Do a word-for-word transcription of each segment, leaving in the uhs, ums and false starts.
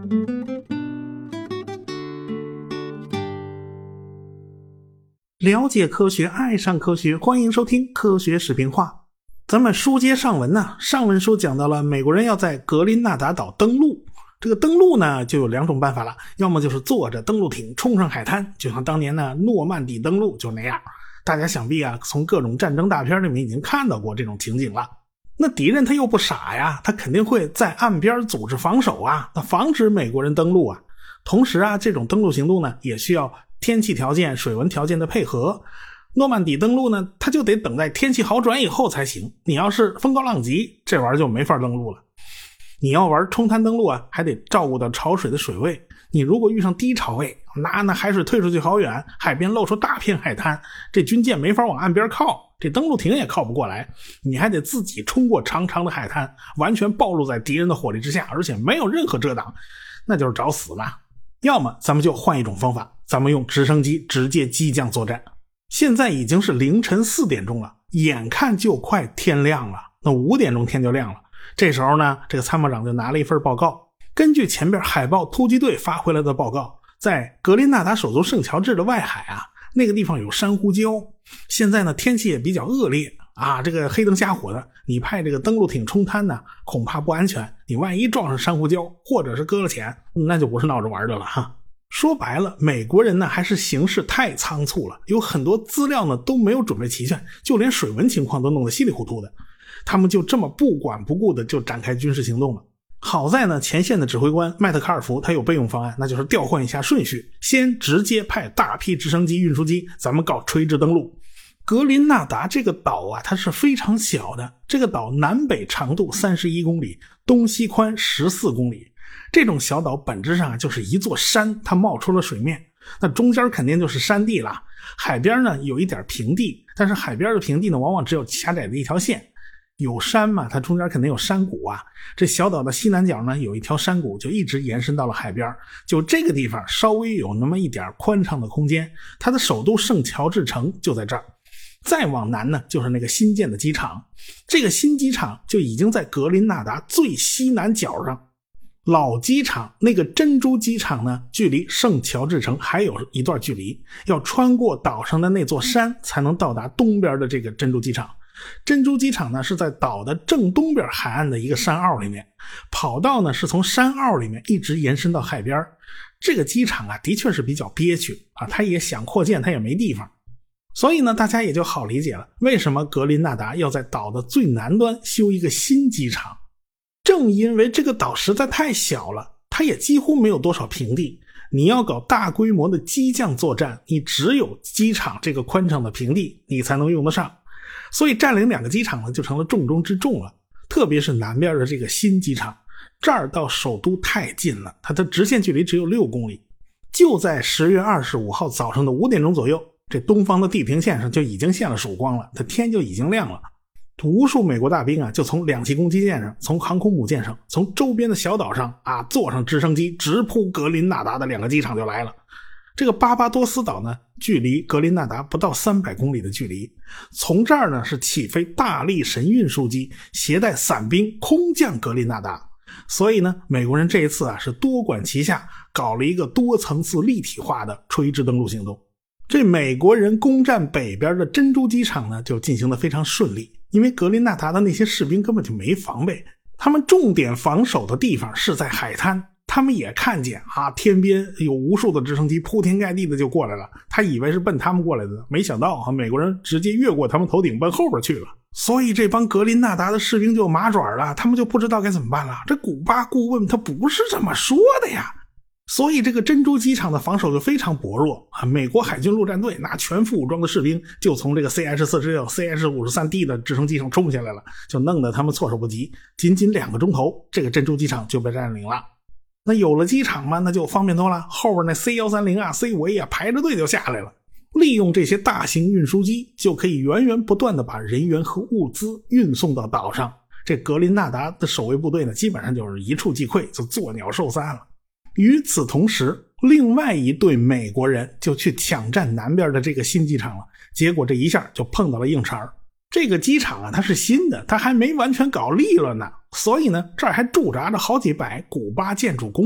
了解科学，爱上科学，欢迎收听科学视频化。咱们书接上文呢，上文书讲到了美国人要在格林纳达岛登陆。这个登陆呢就有两种办法了，要么就是坐着登陆艇冲上海滩，就像当年呢诺曼底登陆就那样。大家想必啊从各种战争大片里面已经看到过这种情景了。那敌人他又不傻呀，他肯定会在岸边组织防守啊，那防止美国人登陆啊。同时啊，这种登陆行动呢也需要天气条件、水文条件的配合。诺曼底登陆呢，它就得等待天气好转以后才行。你要是风高浪急，这玩意儿就没法登陆了。你要玩冲滩登陆啊，还得照顾到潮水的水位。你如果遇上低潮位，那那海水退出去好远，海边露出大片海滩，这军舰没法往岸边靠，这登陆艇也靠不过来。你还得自己冲过长长的海滩，完全暴露在敌人的火力之下，而且没有任何遮挡，那就是找死嘛。要么咱们就换一种方法，咱们用直升机直接机降作战。现在已经是凌晨四点钟了，眼看就快天亮了，那五点钟天就亮了。这时候呢，这个参谋长就拿了一份报告，根据前边海豹突击队发回来的报告，在格林纳达首都圣乔治的外海啊，那个地方有珊瑚礁，现在呢天气也比较恶劣啊，这个黑灯瞎火的，你派这个登陆艇冲滩呢恐怕不安全，你万一撞上珊瑚礁或者是搁了浅，那就不是闹着玩的了哈。说白了，美国人呢还是行事太仓促了，有很多资料呢都没有准备齐全，就连水文情况都弄得稀里糊涂的，他们就这么不管不顾的就展开军事行动了。好在呢，前线的指挥官麦特卡尔福他有备用方案，那就是调换一下顺序，先直接派大批直升机、运输机，咱们搞垂直登陆。格林纳达这个岛啊，它是非常小的，这个岛南北长度三十一公里，东西宽十四公里。这种小岛本质上就是一座山，它冒出了水面，那中间肯定就是山地啦。海边呢有一点平地，但是海边的平地呢往往只有狭窄的一条线。有山嘛，它中间肯定有山谷啊。这小岛的西南角呢有一条山谷，就一直延伸到了海边，就这个地方稍微有那么一点宽敞的空间。它的首都圣乔治城就在这儿。再往南呢就是那个新建的机场，这个新机场就已经在格林纳达最西南角上。老机场那个珍珠机场呢，距离圣乔治城还有一段距离，要穿过岛上的那座山才能到达东边的这个珍珠机场。珍珠机场呢是在岛的正东边海岸的一个山坳里面，跑道呢是从山坳里面一直延伸到海边。这个机场啊的确是比较憋屈啊，他也想扩建，他也没地方。所以呢大家也就好理解了，为什么格林纳达要在岛的最南端修一个新机场。正因为这个岛实在太小了，它也几乎没有多少平地，你要搞大规模的机降作战，你只有机场这个宽敞的平地你才能用得上。所以占领两个机场呢就成了重中之重了，特别是南边的这个新机场，这儿到首都太近了，它的直线距离只有六公里。就在十月二十五号早上的五点钟左右，这东方的地平线上就已经现了曙光了，它天就已经亮了。无数美国大兵啊就从两栖攻击舰上，从航空母舰上，从周边的小岛上啊坐上直升机直扑格林纳达的两个机场就来了。这个巴巴多斯岛呢距离格林纳达不到三百公里的距离，从这儿呢是起飞大力神运输机，携带伞兵空降格林纳达。所以呢美国人这一次啊是多管齐下，搞了一个多层次立体化的垂直登陆行动。这美国人攻占北边的珍珠机场呢就进行得非常顺利，因为格林纳达的那些士兵根本就没防备，他们重点防守的地方是在海滩。他们也看见啊，天边有无数的直升机铺天盖地的就过来了，他以为是奔他们过来的，没想到啊，美国人直接越过他们头顶奔后边去了。所以这帮格林纳达的士兵就有麻爪了，他们就不知道该怎么办了。这古巴顾问他不是这么说的呀。所以这个珍珠机场的防守就非常薄弱啊！美国海军陆战队拿全副武装的士兵就从这个 C H 四十六、C H 五十三 D 的直升机上冲下来了，就弄得他们措手不及。仅仅两个钟头，这个珍珠机场就被占领了。那有了机场嘛，那就方便多了。后边那 C 一三零 啊、C 五 A 啊排着队就下来了。利用这些大型运输机，就可以源源不断的把人员和物资运送到岛上。这格林纳达的守卫部队呢，基本上就是一触即溃，就作鸟兽散了。与此同时，另外一队美国人就去抢占南边的这个新机场了，结果这一下就碰到了硬茬。这个机场啊，它是新的，它还没完全搞利了呢，所以呢，这儿还驻扎着好几百古巴建筑工人呢，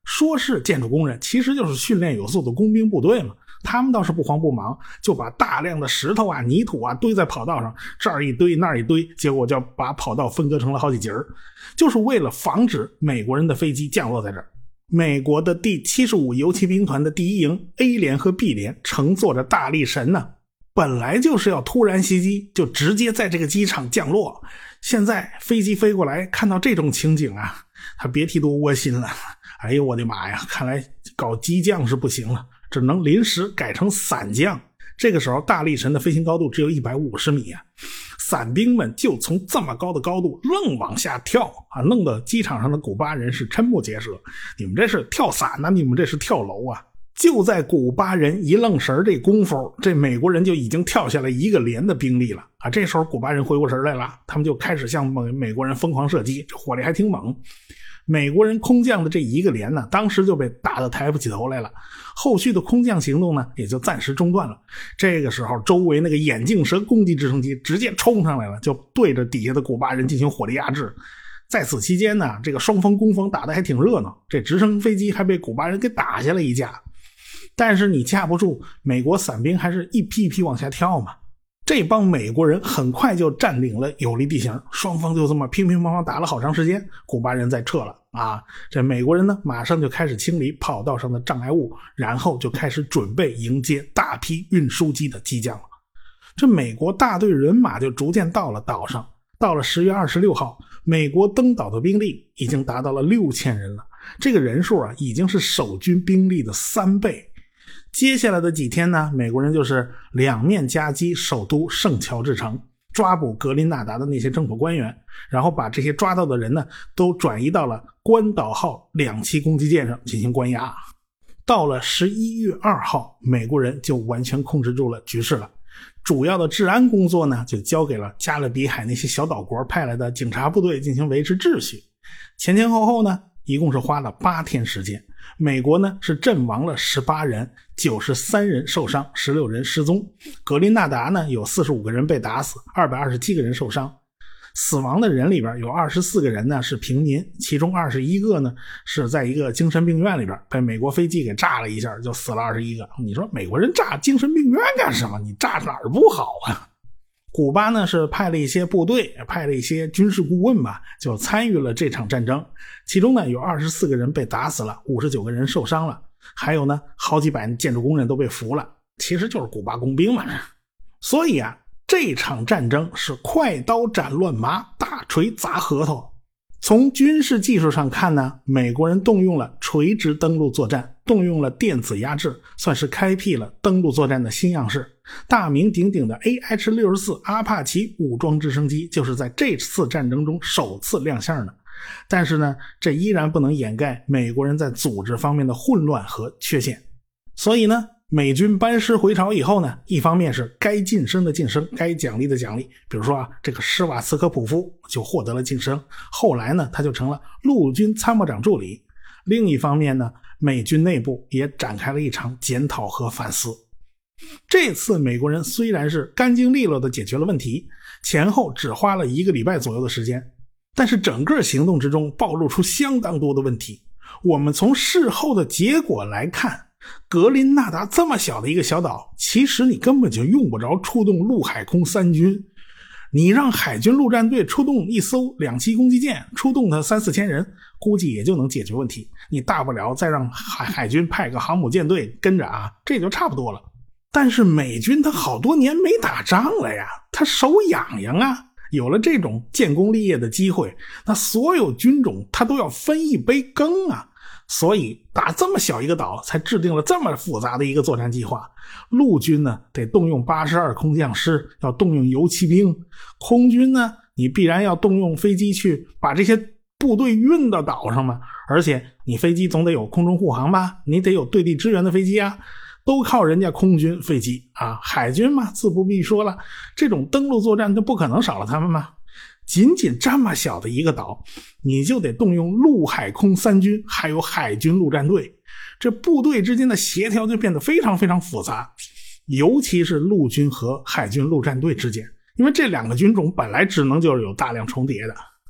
说是建筑工人，其实就是训练有素的工兵部队嘛。他们倒是不慌不忙，就把大量的石头啊、泥土啊堆在跑道上，这儿一堆那儿一堆，结果就把跑道分割成了好几节儿，就是为了防止美国人的飞机降落在这儿。美国的第七十五游骑兵团的第一营 A 连和 B 连乘坐着大力神呢，本来就是要突然袭击，就直接在这个机场降落。现在飞机飞过来，看到这种情景啊，他别提多窝心了。哎呦我的妈呀，看来搞机降是不行了，只能临时改成伞降。这个时候大力神的飞行高度只有一百五十米啊，伞兵们就从这么高的高度愣往下跳啊，弄得机场上的古巴人是瞠目结舌。你们这是跳伞呢，你们这是跳楼啊！就在古巴人一愣神这功夫，这美国人就已经跳下来一个连的兵力了啊！这时候古巴人回过神来了，他们就开始向美国人疯狂射击，这火力还挺猛。美国人空降的这一个连呢，当时就被打得抬不起头来了，后续的空降行动呢也就暂时中断了。这个时候周围那个眼镜蛇攻击直升机直接冲上来了，就对着底下的古巴人进行火力压制。在此期间呢，这个双方攻防打得还挺热闹，这直升飞机还被古巴人给打下了一架。但是你架不住美国伞兵还是一批一批往下跳嘛，这帮美国人很快就占领了有利地形，双方就这么乒乒乓乓打了好长时间，古巴人再撤了啊。这美国人呢，马上就开始清理跑道上的障碍物，然后就开始准备迎接大批运输机的机降了。这美国大队人马就逐渐到了岛上，到了十月二十六号，美国登岛的兵力已经达到了六千人了，这个人数啊，已经是守军兵力的三倍。接下来的几天呢，美国人就是两面夹击首都圣乔治城，抓捕格林纳达的那些政府官员，然后把这些抓到的人呢都转移到了关岛号两栖攻击舰上进行关押。到了十一月二号，美国人就完全控制住了局势了，主要的治安工作呢就交给了加勒比海那些小岛国派来的警察部队进行维持秩序。前前后后呢一共是花了八天时间，美国呢是阵亡了十八人，九十三人受伤，十六人失踪。格林纳达呢有四十五个人被打死，二百二十七个人受伤。死亡的人里边有二十四个人呢是平民，其中二十一个呢是在一个精神病院里边被美国飞机给炸了一下，就死了二十一个。你说美国人炸精神病院干什么？你炸哪儿不好啊？古巴呢是派了一些部队，派了一些军事顾问吧，就参与了这场战争。其中呢有二十四个人被打死了，五十九个人受伤了，还有呢好几百建筑工人都被俘了，其实就是古巴工兵嘛。所以啊，这场战争是快刀斩乱麻，大锤砸核桃。从军事技术上看呢，美国人动用了垂直登陆作战，动用了电子压制，算是开辟了登陆作战的新样式。大名鼎鼎的 A H 六十四 阿帕奇武装直升机就是在这次战争中首次亮相的。但是呢，这依然不能掩盖美国人在组织方面的混乱和缺陷。所以呢，美军班师回朝以后呢，一方面是该晋升的晋升，该奖励的奖励，比如说啊，这个施瓦茨科普夫就获得了晋升，后来呢他就成了陆军参谋长助理。另一方面呢，美军内部也展开了一场检讨和反思。这次美国人虽然是干净利落地解决了问题，前后只花了一个礼拜左右的时间，但是整个行动之中暴露出相当多的问题。我们从事后的结果来看，格林纳达这么小的一个小岛，其实你根本就用不着出动陆海空三军。你让海军陆战队出动一艘两栖攻击舰，出动它三四千人，估计也就能解决问题。你大不了再让海海军派个航母舰队跟着啊，这就差不多了。但是美军他好多年没打仗了呀，他手痒痒啊。有了这种建功立业的机会，那所有军种他都要分一杯羹啊。所以打这么小一个岛才制定了这么复杂的一个作战计划。陆军呢得动用八十二空降师，要动用游骑兵；空军呢你必然要动用飞机去把这些部队运到岛上嘛，而且你飞机总得有空中护航吧，你得有对地支援的飞机啊，都靠人家空军飞机啊。海军嘛自不必说了，这种登陆作战就不可能少了他们嘛。仅仅这么小的一个岛，你就得动用陆海空三军，还有海军陆战队，这部队之间的协调就变得非常非常复杂，尤其是陆军和海军陆战队之间，因为这两个军种本来只能就是有大量重叠的。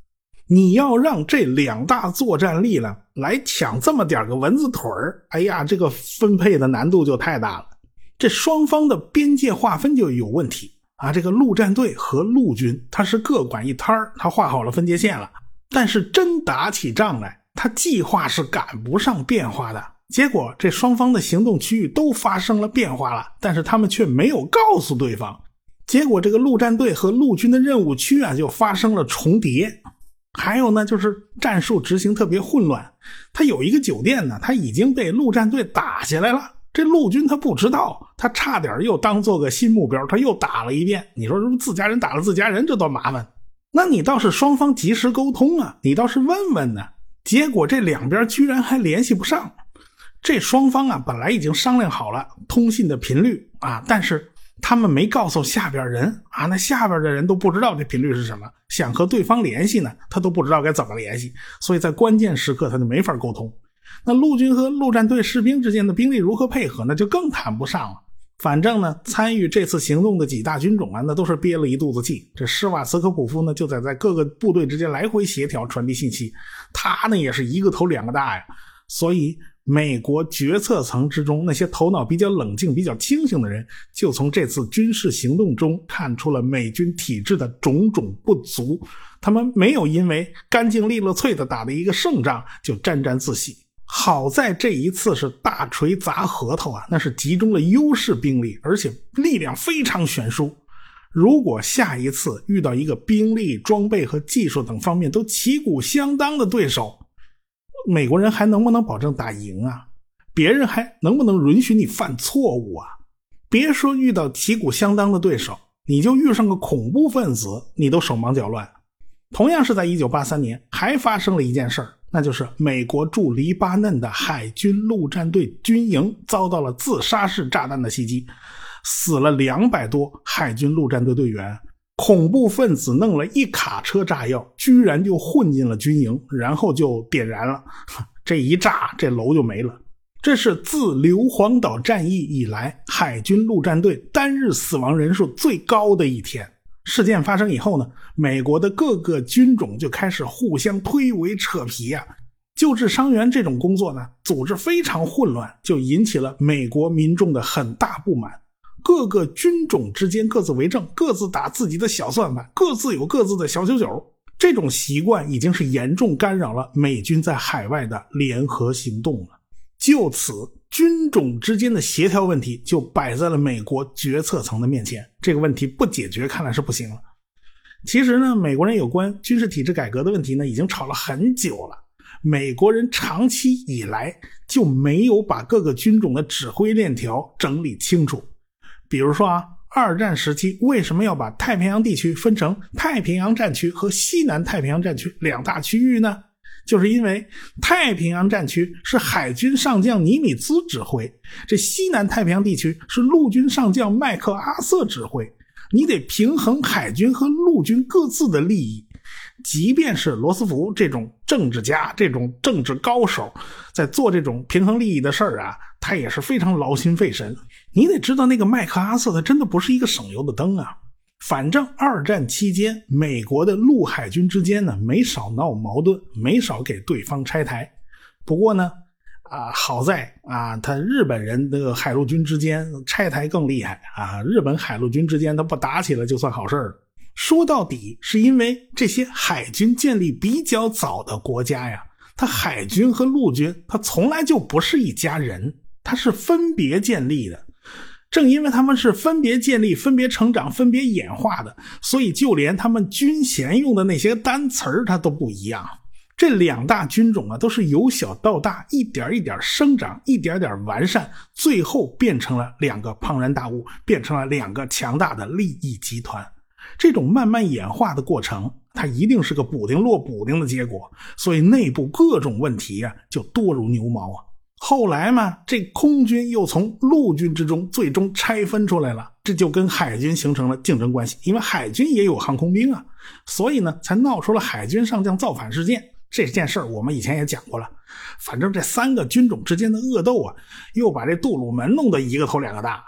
你要让这两大作战力量来抢这么点个蚊子腿儿，哎呀，这个分配的难度就太大了。这双方的边界划分就有问题啊！这个陆战队和陆军，他是各管一摊儿，他画好了分界线了，但是真打起仗来，他计划是赶不上变化的。结果这双方的行动区域都发生了变化了，但是他们却没有告诉对方。结果这个陆战队和陆军的任务区啊就发生了重叠。还有呢，就是战术执行特别混乱。他有一个酒店呢，他已经被陆战队打下来了。这陆军他不知道，他差点又当做个新目标，他又打了一遍。你说自家人打了自家人，这多麻烦。那你倒是双方及时沟通啊，你倒是问问呢。结果这两边居然还联系不上。这双方啊本来已经商量好了通信的频率啊，但是他们没告诉下边人啊，那下边的人都不知道这频率是什么，想和对方联系呢，他都不知道该怎么联系，所以在关键时刻他就没法沟通。那陆军和陆战队士兵之间的兵力如何配合呢，就更谈不上了。反正呢，参与这次行动的几大军种啊，那都是憋了一肚子气。这施瓦茨科普夫呢，就在在各个部队之间来回协调传递信息，他呢也是一个头两个大呀。所以美国决策层之中那些头脑比较冷静比较清醒的人，就从这次军事行动中看出了美军体制的种种不足。他们没有因为干净利落脆的打了一个胜仗就沾沾自喜。好在这一次是大锤砸核桃啊，那是集中了优势兵力，而且力量非常悬殊。如果下一次遇到一个兵力、装备和技术等方面都旗鼓相当的对手，美国人还能不能保证打赢啊？别人还能不能允许你犯错误啊？别说遇到旗鼓相当的对手，你就遇上个恐怖分子，你都手忙脚乱。同样是在一九八三年，还发生了一件事儿，那就是美国驻黎巴嫩的海军陆战队军营遭到了自杀式炸弹的袭击，死了两百多海军陆战队队员。恐怖分子弄了一卡车炸药，居然就混进了军营，然后就点燃了。这一炸，这楼就没了。这是自硫磺岛战役以来海军陆战队单日死亡人数最高的一天。事件发生以后呢，美国的各个军种就开始互相推诿扯皮啊。救治伤员这种工作呢，组织非常混乱，就引起了美国民众的很大不满。各个军种之间各自为政，各自打自己的小算盘，各自有各自的小九九。这种习惯已经是严重干扰了美军在海外的联合行动了。就此，军种之间的协调问题就摆在了美国决策层的面前。这个问题不解决，看来是不行了。其实呢，美国人有关军事体制改革的问题呢，已经吵了很久了。美国人长期以来就没有把各个军种的指挥链条整理清楚。比如说啊，二战时期为什么要把太平洋地区分成太平洋战区和西南太平洋战区两大区域呢？就是因为太平洋战区是海军上将尼米兹指挥，这西南太平洋地区是陆军上将麦克阿瑟指挥。你得平衡海军和陆军各自的利益。即便是罗斯福这种政治家，这种政治高手，在做这种平衡利益的事儿啊，他也是非常劳心费神。你得知道那个麦克阿瑟他真的不是一个省油的灯啊。反正二战期间美国的陆海军之间呢，没少闹矛盾，没少给对方拆台。不过呢啊，好在啊，他日本人的海陆军之间拆台更厉害啊，日本海陆军之间他不打起来就算好事了。说到底是因为这些海军建立比较早的国家呀，他海军和陆军他从来就不是一家人，他是分别建立的。正因为他们是分别建立、分别成长、分别演化的，所以就连他们军衔用的那些单词儿它都不一样。这两大军种啊，都是由小到大一点一点生长，一点点完善，最后变成了两个庞然大物，变成了两个强大的利益集团。这种慢慢演化的过程，它一定是个补丁落补丁的结果，所以内部各种问题啊就多如牛毛啊。后来嘛，这空军又从陆军之中最终拆分出来了，这就跟海军形成了竞争关系，因为海军也有航空兵啊，所以呢才闹出了海军上将造反事件。这件事儿我们以前也讲过了。反正这三个军种之间的恶斗啊，又把这杜鲁门弄得一个头两个大。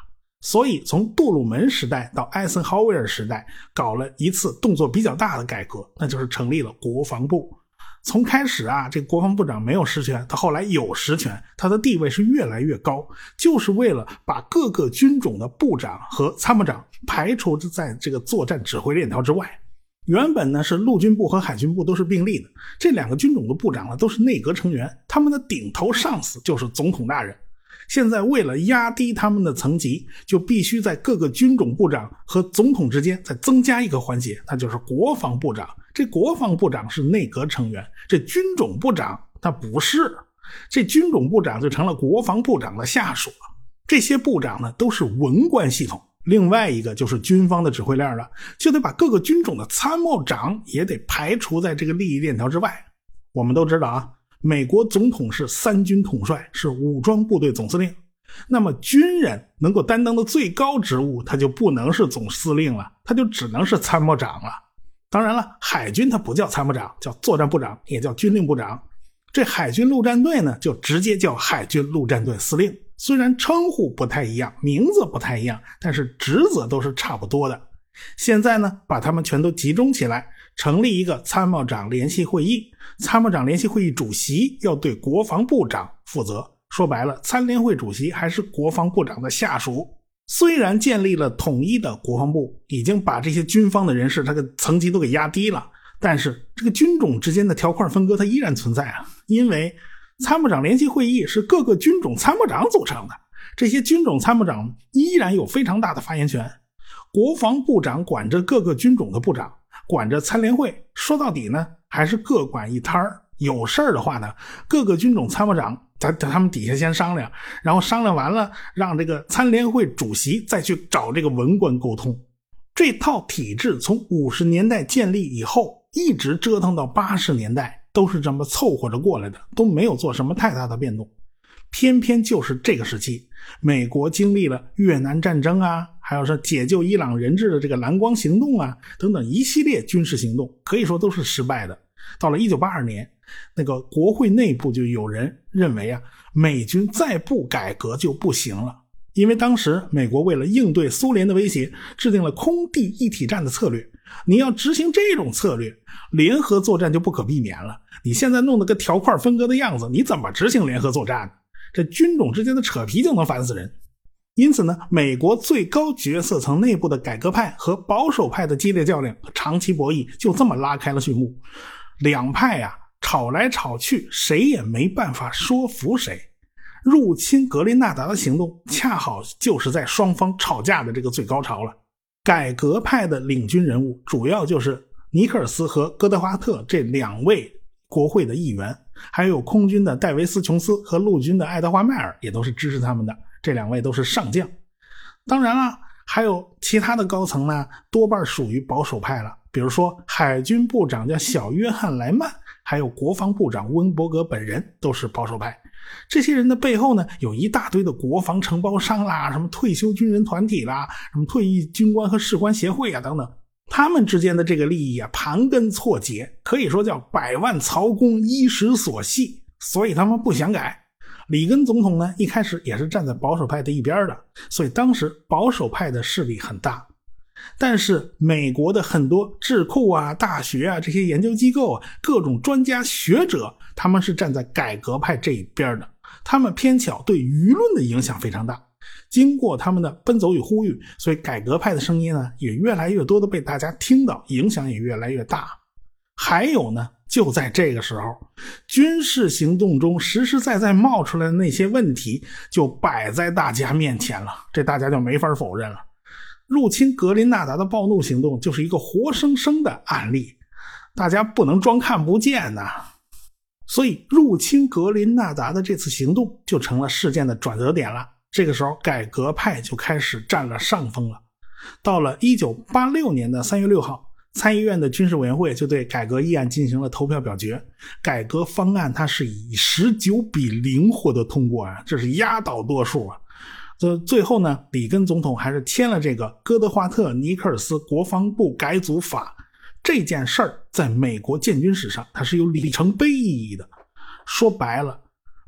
所以从杜鲁门时代到艾森豪威尔时代，搞了一次动作比较大的改革，那就是成立了国防部。从开始啊，这个国防部长没有实权，到后来有实权，他的地位是越来越高，就是为了把各个军种的部长和参谋长排除在这个作战指挥链条之外。原本呢是陆军部和海军部都是并立的，这两个军种的部长呢都是内阁成员，他们的顶头上司就是总统大人。现在为了压低他们的层级，就必须在各个军种部长和总统之间再增加一个环节，那就是国防部长。这国防部长是内阁成员，这军种部长他不是，这军种部长就成了国防部长的下属了。这些部长呢都是文官系统，另外一个就是军方的指挥链了，就得把各个军种的参谋长也得排除在这个利益链条之外。我们都知道啊，美国总统是三军统帅，是武装部队总司令。那么军人能够担当的最高职务，他就不能是总司令了，他就只能是参谋长了。当然了，海军他不叫参谋长，叫作战部长，也叫军令部长。这海军陆战队呢，就直接叫海军陆战队司令。虽然称呼不太一样，名字不太一样，但是职责都是差不多的。现在呢，把他们全都集中起来，成立一个参谋长联席会议。参谋长联席会议主席要对国防部长负责。说白了，参联会主席还是国防部长的下属。虽然建立了统一的国防部，已经把这些军方的人士他的层级都给压低了，但是这个军种之间的条块分割它依然存在啊。因为参谋长联席会议是各个军种参谋长组成的，这些军种参谋长依然有非常大的发言权。国防部长管着各个军种的部长，管着参联会，说到底呢还是各管一摊儿。有事儿的话呢，各个军种参谋长咱他们底下先商量，然后商量完了让这个参联会主席再去找这个文官沟通。这套体制从五十年代建立以后一直折腾到八十年代，都是这么凑合着过来的，都没有做什么太大的变动。偏偏就是这个时期，美国经历了越南战争啊，还有说解救伊朗人质的这个蓝光行动啊等等一系列军事行动，可以说都是失败的。到了一九八二年，那个国会内部就有人认为啊，美军再不改革就不行了。因为当时美国为了应对苏联的威胁，制定了空地一体战的策略。你要执行这种策略，联合作战就不可避免了。你现在弄得个条块分割的样子，你怎么执行联合作战呢？这军种之间的扯皮就能烦死人。因此呢，美国最高决策层内部的改革派和保守派的激烈较量和长期博弈就这么拉开了序幕。两派啊吵来吵去，谁也没办法说服谁。入侵格林纳达的行动恰好就是在双方吵架的这个最高潮了。改革派的领军人物主要就是尼克尔斯和戈德华特这两位国会的议员，还有空军的戴维斯琼斯和陆军的爱德华迈尔也都是支持他们的，这两位都是上将。当然了，还有其他的高层呢，多半属于保守派了。比如说海军部长叫小约翰莱曼，还有国防部长温伯格本人都是保守派。这些人的背后呢，有一大堆的国防承包商啦，什么退休军人团体啦，什么退役军官和士官协会啊等等。他们之间的这个利益啊，盘根错节，可以说叫百万曹公一时所系，所以他们不想改。里根总统呢，一开始也是站在保守派的一边的，所以当时保守派的势力很大。但是美国的很多智库啊、大学啊，这些研究机构啊，各种专家学者，他们是站在改革派这一边的。他们偏巧对舆论的影响非常大。经过他们的奔走与呼吁，所以改革派的声音呢，也越来越多的被大家听到，影响也越来越大。还有呢，就在这个时候，军事行动中实实在在冒出来的那些问题就摆在大家面前了，这大家就没法否认了。入侵格林纳达的暴怒行动就是一个活生生的案例，大家不能装看不见呐。所以入侵格林纳达的这次行动就成了事件的转折点了。这个时候改革派就开始占了上风了。到了一九八六年的三月六号，参议院的军事委员会就对改革议案进行了投票表决。改革方案它是以十九比零获得通过啊，这是压倒多数啊。最后呢，里根总统还是签了这个戈德华特尼克尔斯国防部改组法。这件事儿在美国建军史上它是有里程碑意义的。说白了，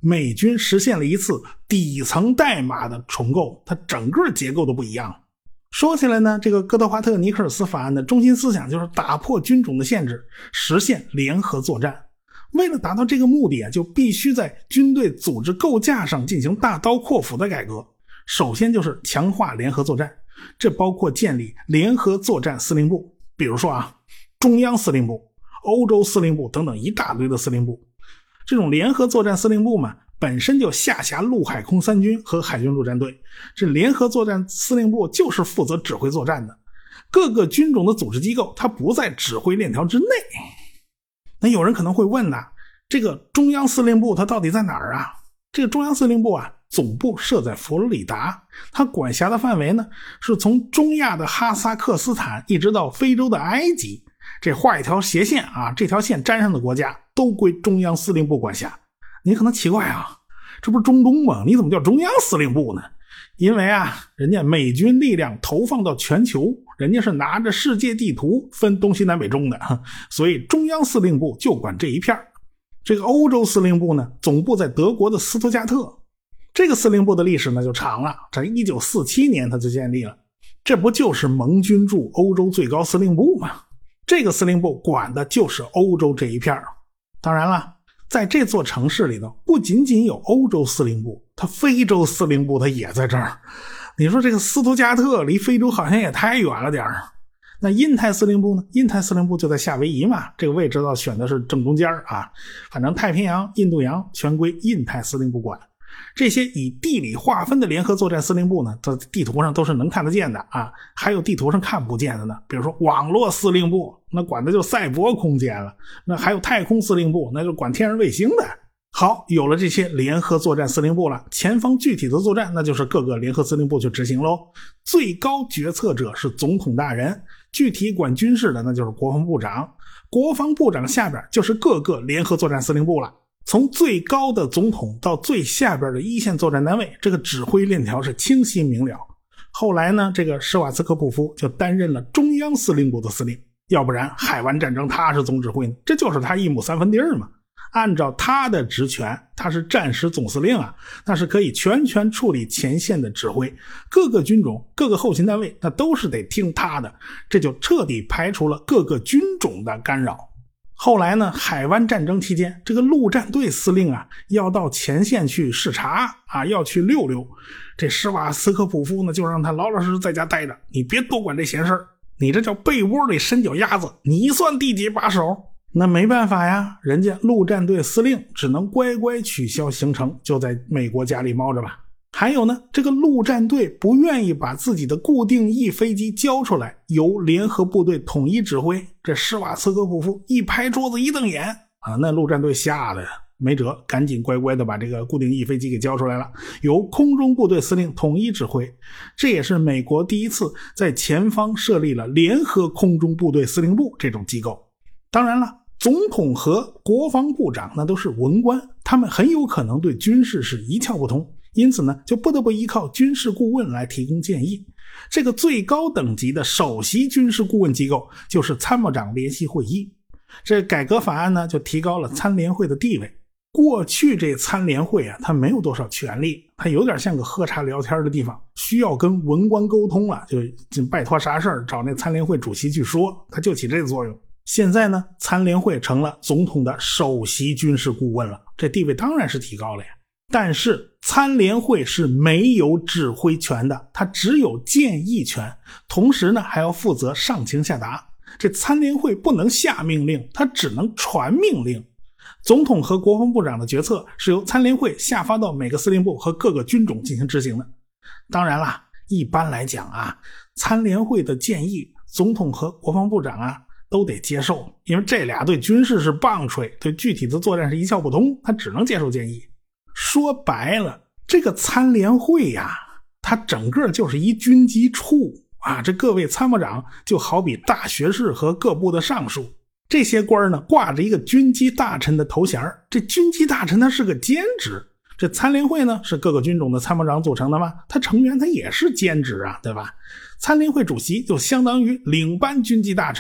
美军实现了一次底层代码的重构，它整个结构都不一样。说起来呢，这个哥德华特尼克尔斯法案的中心思想就是打破军种的限制，实现联合作战。为了达到这个目的啊，就必须在军队组织构架上进行大刀阔斧的改革。首先就是强化联合作战，这包括建立联合作战司令部，比如说啊，中央司令部、欧洲司令部等等一大堆的司令部。这种联合作战司令部嘛，本身就下辖陆海空三军和海军陆战队。这联合作战司令部就是负责指挥作战的。各个军种的组织机构它不在指挥链条之内。那有人可能会问呐、啊，这个中央司令部它到底在哪儿啊？这个中央司令部啊，总部设在佛罗里达，它管辖的范围呢，是从中亚的哈萨克斯坦一直到非洲的埃及。这画一条斜线啊，这条线沾上的国家都归中央司令部管辖。你可能奇怪啊，这不是中东吗？你怎么叫中央司令部呢？因为啊，人家美军力量投放到全球，人家是拿着世界地图分东西南北中的，所以中央司令部就管这一片。这个欧洲司令部呢，总部在德国的斯图加特。这个司令部的历史呢就长了，在一九四七年它就建立了。这不就是盟军驻欧洲最高司令部吗？这个司令部管的就是欧洲这一片。当然了，在这座城市里头，不仅仅有欧洲司令部，它非洲司令部它也在这儿。你说这个斯图加特离非洲好像也太远了点儿。那印太司令部呢？印太司令部就在夏威夷嘛，这个位置要选的是正中间啊。反正太平洋、印度洋全归印太司令部管。这些以地理划分的联合作战司令部呢，在地图上都是能看得见的啊，还有地图上看不见的呢。比如说网络司令部，那管的就赛博空间了；那还有太空司令部，那就管天上卫星的。好，有了这些联合作战司令部了，前方具体的作战那就是各个联合司令部去执行喽。最高决策者是总统大人，具体管军事的那就是国防部长，国防部长下边就是各个联合作战司令部了。从最高的总统到最下边的一线作战单位，这个指挥链条是清晰明了。后来呢，这个施瓦茨科普夫就担任了中央司令部的司令，要不然海湾战争他是总指挥呢，这就是他一亩三分地儿嘛。按照他的职权，他是战时总司令啊，那是可以全权处理前线的指挥，各个军种、各个后勤单位那都是得听他的，这就彻底排除了各个军种的干扰。后来呢，海湾战争期间，这个陆战队司令啊，要到前线去视察啊，要去溜溜。这施瓦茨科普夫呢，就让他老老实实在家待着，你别多管这闲事儿，你这叫被窝里伸脚丫子，你算第几把手？那没办法呀，人家陆战队司令只能乖乖取消行程，就在美国家里猫着吧。还有呢，这个陆战队不愿意把自己的固定翼飞机交出来，由联合部队统一指挥。这施瓦茨科普夫一拍桌子一瞪眼啊，那陆战队吓得没辙，赶紧乖乖的把这个固定翼飞机给交出来了，由空中部队司令统一指挥。这也是美国第一次在前方设立了联合空中部队司令部这种机构。当然了，总统和国防部长那都是文官，他们很有可能对军事是一窍不通，因此呢，就不得不依靠军事顾问来提供建议。这个最高等级的首席军事顾问机构就是参谋长联席会议。这改革法案呢，就提高了参联会的地位。过去这参联会啊，它没有多少权力，它有点像个喝茶聊天的地方，需要跟文官沟通了，就就拜托啥事儿找那参联会主席去说，它就起这个作用。现在呢，参联会成了总统的首席军事顾问了，这地位当然是提高了呀。但是参联会是没有指挥权的，它只有建议权，同时呢还要负责上情下达。这参联会不能下命令，它只能传命令。总统和国防部长的决策是由参联会下发到每个司令部和各个军种进行执行的。当然啦，一般来讲啊，参联会的建议总统和国防部长啊都得接受，因为这俩对军事是棒槌，对具体的作战是一窍不通，他只能接受建议。说白了，这个参联会呀，它整个就是一军机处啊，这各位参谋长就好比大学士和各部的尚书，这些官呢挂着一个军机大臣的头衔，这军机大臣他是个兼职。这参联会呢是各个军种的参谋长组成的嘛，他成员他也是兼职啊，对吧？参联会主席就相当于领班军机大臣，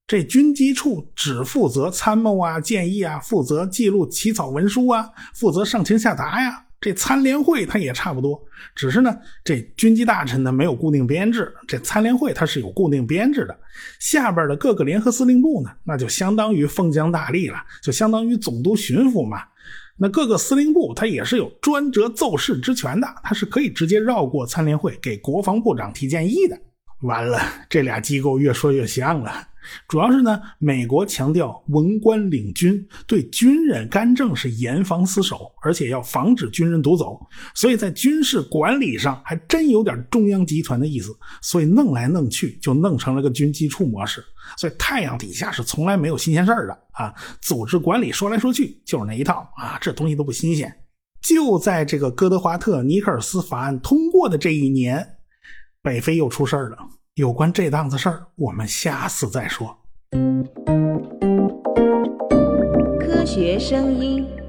这军机处只负责参谋啊、建议啊，负责记录起草文书啊，负责上情下达呀。这参联会它也差不多，只是呢，这军机大臣呢没有固定编制，这参联会它是有固定编制的。下边的各个联合司令部呢，那就相当于封疆大吏了，就相当于总督巡抚嘛。那各个司令部它也是有专责奏事之权的，它是可以直接绕过参联会给国防部长提建议的。完了，这俩机构越说越像了。主要是呢，美国强调文官领军，对军人干政是严防死守，而且要防止军人独走，所以在军事管理上还真有点中央集团的意思，所以弄来弄去就弄成了个军机处模式。所以太阳底下是从来没有新鲜事儿的啊，组织管理说来说去就是那一套啊，这东西都不新鲜。就在这个哥德华特尼克尔斯法案通过的这一年，北非又出事儿了。有关这档子事儿，我们下次再说。 科学声音。